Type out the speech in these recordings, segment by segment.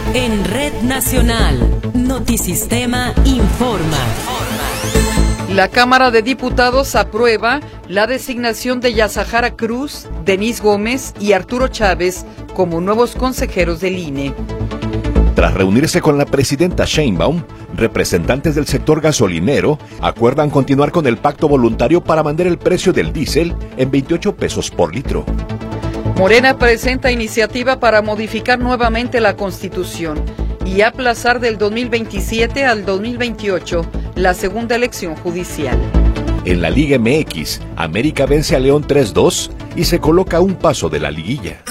En Red Nacional, Notisistema informa. La Cámara de Diputados aprueba la designación de Yazahara Cruz, Denise Gómez y Arturo Chávez como nuevos consejeros del INE. Tras reunirse con la presidenta Sheinbaum, representantes del sector gasolinero acuerdan continuar con el pacto voluntario para mantener el precio del diésel en 28 pesos por litro. Morena presenta iniciativa para modificar nuevamente la Constitución y aplazar del 2027 al 2028 la segunda elección judicial. En la Liga MX, América vence a León 3-2 y se coloca a un paso de la liguilla.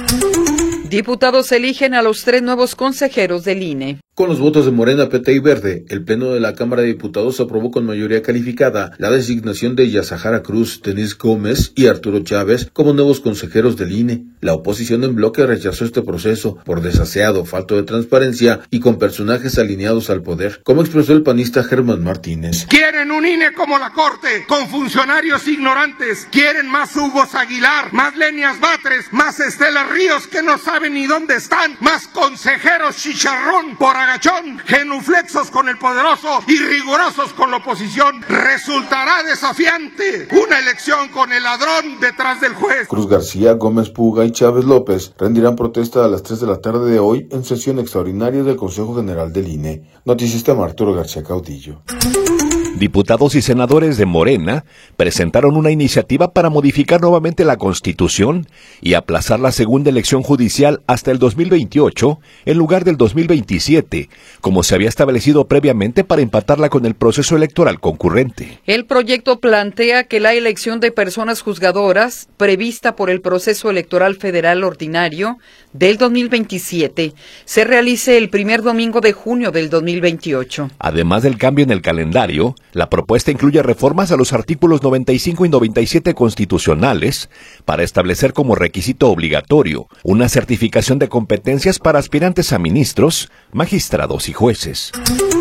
Diputados eligen a los 3 nuevos consejeros del INE. Con los votos de Morena, PT y Verde, el Pleno de la Cámara de Diputados aprobó con mayoría calificada la designación de Yazahara Cruz, Denise Gómez y Arturo Chávez como nuevos consejeros del INE. La oposición en bloque rechazó este proceso por desaseado, falto de transparencia y con personajes alineados al poder, como expresó el panista Germán Martínez. Quieren un INE como la Corte, con funcionarios ignorantes. Quieren más Hugos Aguilar, más Lenias Batres, más Estela Ríos que no saben ni dónde están, más consejeros chicharrón por agachón, genuflexos con el poderoso y rigurosos con la oposición. Resultará desafiante una elección con el ladrón detrás del juez. Cruz García, Gómez Puga y Chávez López rendirán protesta a las 3 de la tarde de hoy en sesión extraordinaria del Consejo General del INE. Notisistema Arturo García Caudillo. Diputados y senadores de Morena presentaron una iniciativa para modificar nuevamente la Constitución y aplazar la segunda elección judicial hasta el 2028 en lugar del 2027, como se había establecido previamente para empatarla con el proceso electoral concurrente. El proyecto plantea que la elección de personas juzgadoras, prevista por el proceso electoral federal ordinario del 2027, se realice el primer domingo de junio del 2028. Además del cambio en el calendario, la propuesta incluye reformas a los artículos 95 y 97 constitucionales para establecer como requisito obligatorio una certificación de competencias para aspirantes a ministros, magistrados y jueces.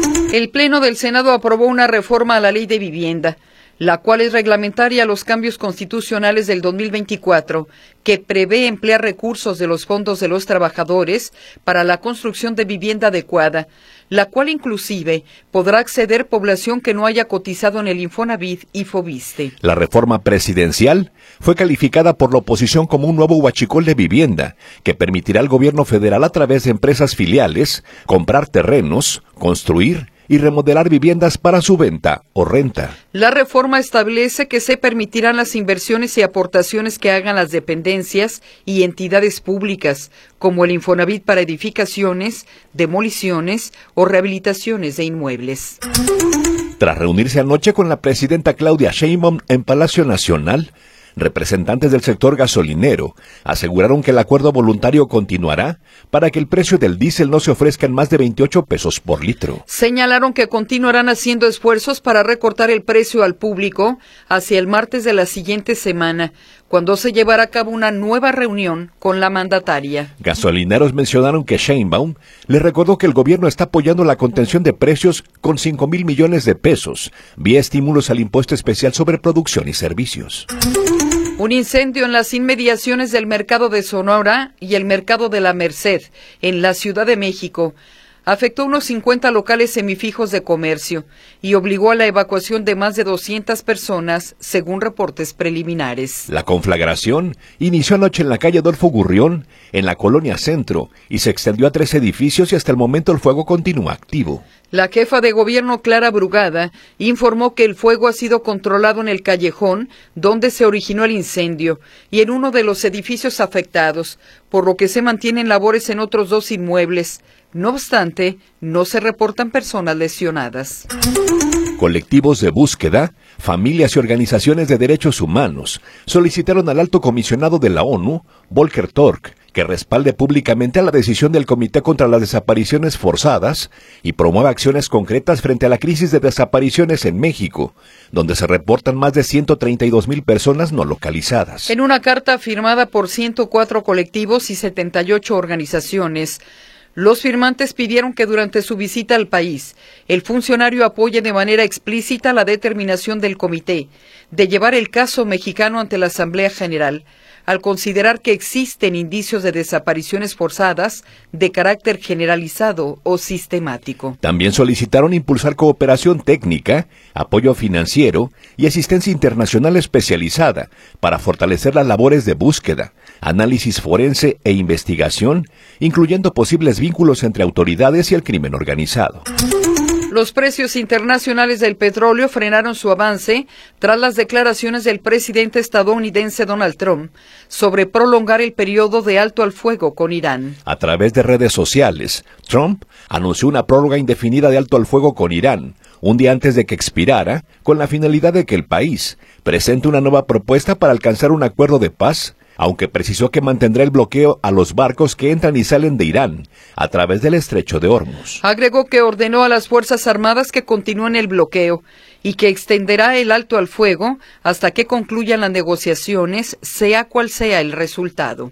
El Pleno del Senado aprobó una reforma a la Ley de Vivienda, la cual es reglamentaria a los cambios constitucionales del 2024, que prevé emplear recursos de los fondos de los trabajadores para la construcción de vivienda adecuada, la cual inclusive podrá acceder población que no haya cotizado en el Infonavit y Fobiste. La reforma presidencial fue calificada por la oposición como un nuevo huachicol de vivienda, que permitirá al gobierno federal a través de empresas filiales comprar terrenos, construir y remodelar viviendas para su venta o renta. La reforma establece que se permitirán las inversiones y aportaciones que hagan las dependencias y entidades públicas, como el Infonavit para edificaciones, demoliciones o rehabilitaciones de inmuebles. Tras reunirse anoche con la presidenta Claudia Sheinbaum en Palacio Nacional, representantes del sector gasolinero aseguraron que el acuerdo voluntario continuará para que el precio del diésel no se ofrezca en más de 28 pesos por litro. Señalaron que continuarán haciendo esfuerzos para recortar el precio al público hacia el martes de la siguiente semana, cuando se llevará a cabo una nueva reunión con la mandataria. Gasolineros mencionaron que Sheinbaum les recordó que el gobierno está apoyando la contención de precios con 5,000 millones de pesos, vía estímulos al impuesto especial sobre producción y servicios. Un incendio en las inmediaciones del mercado de Sonora y el mercado de la Merced, en la Ciudad de México, afectó unos 50 locales semifijos de comercio y obligó a la evacuación de más de 200 personas, según reportes preliminares. La conflagración inició anoche en la calle Adolfo Gurrión, en la colonia Centro, y se extendió a 3 edificios y hasta el momento el fuego continúa activo. La jefa de gobierno, Clara Brugada, informó que el fuego ha sido controlado en el callejón donde se originó el incendio y en uno de los edificios afectados, por lo que se mantienen labores en otros 2 inmuebles. No obstante, no se reportan personas lesionadas. Colectivos de búsqueda, familias y organizaciones de derechos humanos solicitaron al alto comisionado de la ONU, Volker Turk, que respalde públicamente a la decisión del Comité contra las Desapariciones Forzadas y promueva acciones concretas frente a la crisis de desapariciones en México, donde se reportan más de 132,000 personas no localizadas. En una carta firmada por 104 colectivos y 78 organizaciones, los firmantes pidieron que durante su visita al país, el funcionario apoye de manera explícita la determinación del comité de llevar el caso mexicano ante la Asamblea General, al considerar que existen indicios de desapariciones forzadas de carácter generalizado o sistemático. También solicitaron impulsar cooperación técnica, apoyo financiero y asistencia internacional especializada para fortalecer las labores de búsqueda, análisis forense e investigación, incluyendo posibles vínculos entre autoridades y el crimen organizado. Los precios internacionales del petróleo frenaron su avance tras las declaraciones del presidente estadounidense Donald Trump sobre prolongar el periodo de alto al fuego con Irán. A través de redes sociales, Trump anunció una prórroga indefinida de alto al fuego con Irán, un día antes de que expirara, con la finalidad de que el país presente una nueva propuesta para alcanzar un acuerdo de paz, aunque precisó que mantendrá el bloqueo a los barcos que entran y salen de Irán a través del estrecho de Hormuz. Agregó que ordenó a las Fuerzas Armadas que continúen el bloqueo y que extenderá el alto al fuego hasta que concluyan las negociaciones, sea cual sea el resultado.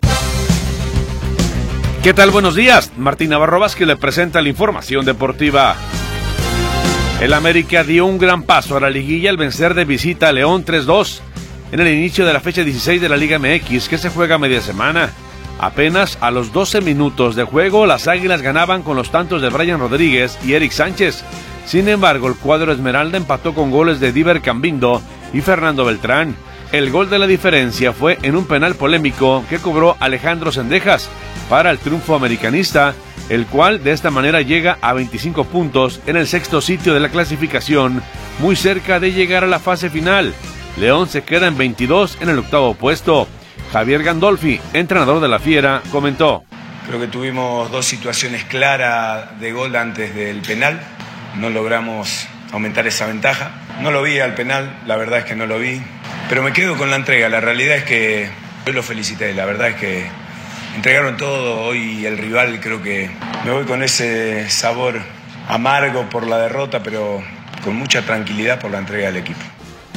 ¿Qué tal? Buenos días. Martín Navarro Vázquez le presenta la información deportiva. El América dio un gran paso a la liguilla al vencer de visita a León 3-2. En el inicio de la fecha 16 de la Liga MX, que se juega media semana. Apenas a los 12 minutos de juego, las Águilas ganaban con los tantos de Brian Rodríguez y Eric Sánchez. Sin embargo, el cuadro Esmeralda empató con goles de Diver Cambindo y Fernando Beltrán. El gol de la diferencia fue en un penal polémico que cobró Alejandro Cendejas para el triunfo americanista, el cual de esta manera llega a 25 puntos en el sexto sitio de la clasificación, muy cerca de llegar a la fase final. León se queda en 22 en el octavo puesto. Javier Gandolfi, entrenador de la Fiera, comentó: creo que tuvimos dos situaciones claras de gol antes del penal. No logramos aumentar esa ventaja. No lo vi al penal, la verdad es que no lo vi. Pero me quedo con la entrega. La realidad es que hoy los felicité. La verdad es que entregaron todo. Hoy el rival, creo que me voy con ese sabor amargo por la derrota, pero con mucha tranquilidad por la entrega del equipo.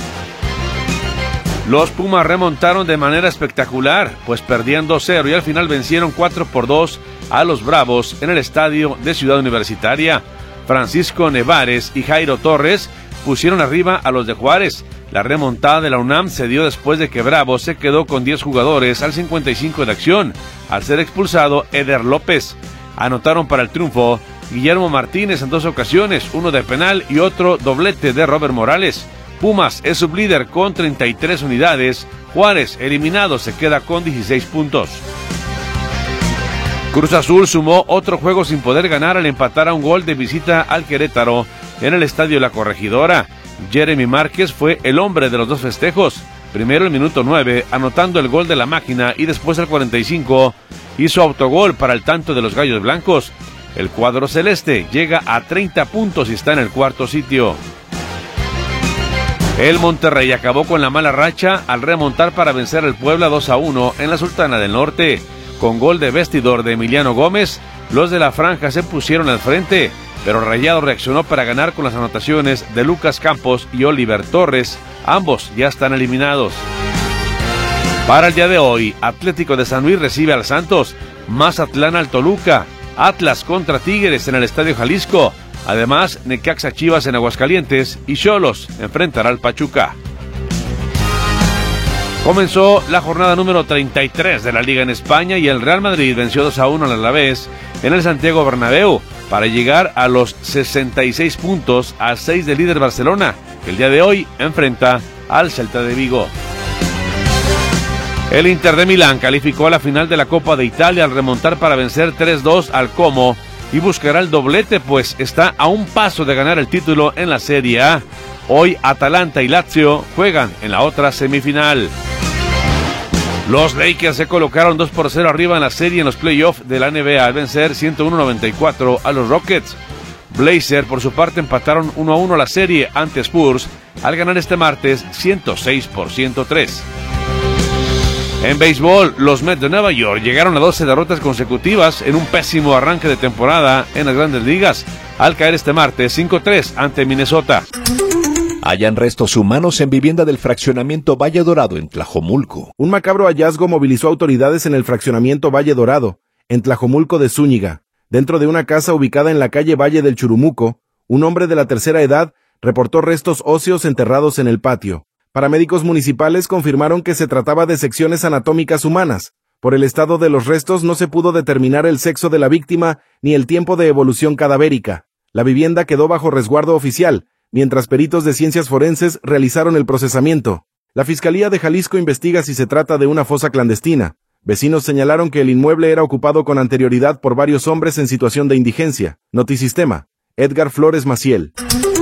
Los Pumas remontaron de manera espectacular, pues perdían 2-0 y al final vencieron 4-2 a los Bravos en el estadio de Ciudad Universitaria. Francisco Nevares y Jairo Torres pusieron arriba a los de Juárez. La remontada de la UNAM se dio después de que Bravos se quedó con 10 jugadores al 55 de acción, al ser expulsado Eder López. Anotaron para el triunfo Guillermo Martínez en dos ocasiones, uno de penal y otro doblete de Robert Morales. Pumas es sublíder con 33 unidades. Juárez, eliminado, se queda con 16 puntos. Cruz Azul sumó otro juego sin poder ganar al empatar a un gol de visita al Querétaro en el Estadio La Corregidora. Jeremy Márquez fue el hombre de los dos festejos. Primero el minuto 9, anotando el gol de la máquina, y después al 45 hizo autogol para el tanto de los Gallos Blancos. El cuadro celeste llega a 30 puntos y está en el cuarto sitio. El Monterrey acabó con la mala racha al remontar para vencer al Puebla 2-1 en la Sultana del Norte. Con gol de vestidor de Emiliano Gómez, los de la franja se pusieron al frente, pero Rayados reaccionó para ganar con las anotaciones de Lucas Campos y Oliver Torres. Ambos ya están eliminados. Para el día de hoy, Atlético de San Luis recibe al Santos, Mazatlán al Toluca, Atlas contra Tigres en el Estadio Jalisco. Además, Necaxa Chivas en Aguascalientes y Xolos enfrentará al Pachuca. Comenzó la jornada número 33 de la Liga en España y el Real Madrid venció 2-1 al Alavés en el Santiago Bernabéu para llegar a los 66 puntos a 6 del líder Barcelona, que el día de hoy enfrenta al Celta de Vigo. El Inter de Milán calificó a la final de la Copa de Italia al remontar para vencer 3-2 al Como y buscará el doblete, pues está a un paso de ganar el título en la Serie A. Hoy Atalanta y Lazio juegan en la otra semifinal. Los Lakers se colocaron 2-0 arriba en la serie en los playoffs de la NBA al vencer 101-94 a los Rockets. Blazers por su parte empataron 1-1 la serie ante Spurs al ganar este martes 106-103. En béisbol, los Mets de Nueva York llegaron a 12 derrotas consecutivas en un pésimo arranque de temporada en las Grandes Ligas, al caer este martes 5-3 ante Minnesota. Hallan restos humanos en vivienda del fraccionamiento Valle Dorado en Tlajomulco. Un macabro hallazgo movilizó autoridades en el fraccionamiento Valle Dorado, en Tlajomulco de Zúñiga. Dentro de una casa ubicada en la calle Valle del Churumuco, un hombre de la tercera edad reportó restos óseos enterrados en el patio. Paramédicos municipales confirmaron que se trataba de secciones anatómicas humanas. Por el estado de los restos no se pudo determinar el sexo de la víctima ni el tiempo de evolución cadavérica. La vivienda quedó bajo resguardo oficial, mientras peritos de ciencias forenses realizaron el procesamiento. La Fiscalía de Jalisco investiga si se trata de una fosa clandestina. Vecinos señalaron que el inmueble era ocupado con anterioridad por varios hombres en situación de indigencia. Notisistema, Edgar Flores Maciel.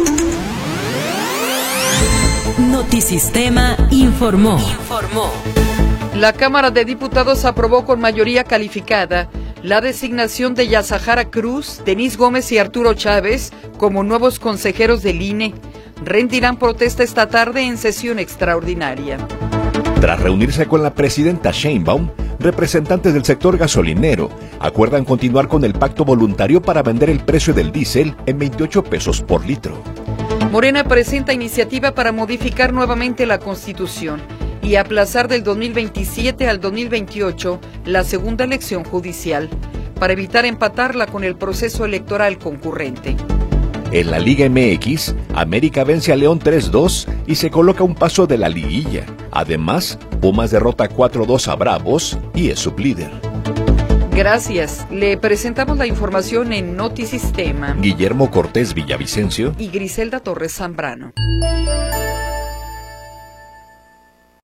Notisistema informó. La Cámara de Diputados aprobó con mayoría calificada la designación de Yazahara Cruz, Denise Gómez y Arturo Chávez como nuevos consejeros del INE. Rendirán protesta esta tarde en sesión extraordinaria. Tras reunirse con la presidenta Sheinbaum, representantes del sector gasolinero acuerdan continuar con el pacto voluntario para vender el precio del diésel en 28 pesos por litro. Morena presenta iniciativa para modificar nuevamente la Constitución y aplazar del 2027 al 2028 la segunda elección judicial, para evitar empatarla con el proceso electoral concurrente. En la Liga MX, América vence a León 3-2 y se coloca un paso de la liguilla. Además, Pumas derrota 4-2 a Bravos y es sublíder. Gracias. Le presentamos la información en Notisistema. Guillermo Cortés Villavicencio y Griselda Torres Zambrano.